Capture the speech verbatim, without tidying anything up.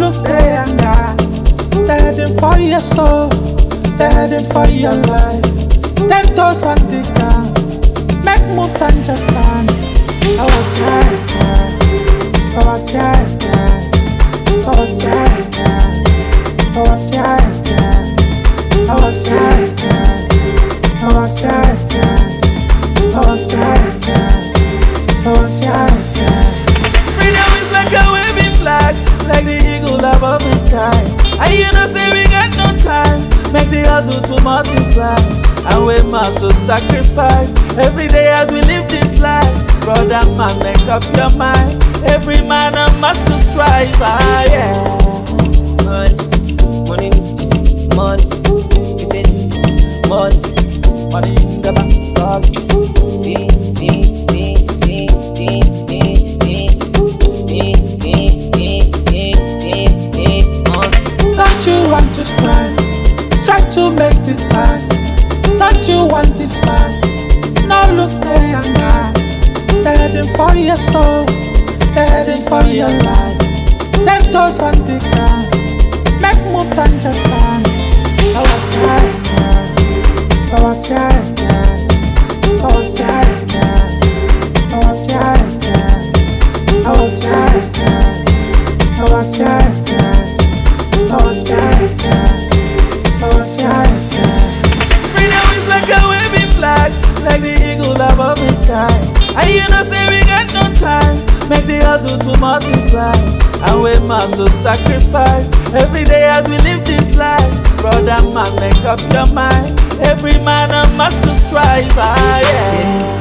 lose the anger. They're heading for your soul, they're heading for your life. Ten toes on the ground, make move and just stand. So what's your stress? So what's your stress? So what's your stress? So what's your stress? So what's your stress? So what's your stress? So what's your stress? So what's your stress? Freedom is like a waving flag, like the eagle above the sky. And you know say we got no time, make the hustle to multiply. And we must so sacrifice every day as we live this life. Brother man, make up your mind. Every man a must to strive. Ah yeah. Money, money, money, money, money in the bank. Me, me, me, me, me, me, me, me, me, me, me, me, me. Don't you want to strive? Strive to make this man. Don't you want this man? Now lose the anger. They're heading for your soul, they're heading for your life. Ten toes on the ground, make move and just stand. So what's your stress? So what's your stress? So what's your stress? So what's your stress? So what's your stress? So what's your stress? So what's your stress? So what's your stress? Freedom is like a waving flag, like the eagle above the sky. And you know say we got no time, make the hustle to multiply. And we must so sacrifice every day as we live this life. Brother man, make up your mind. Every man a must to strive. Ah yeah.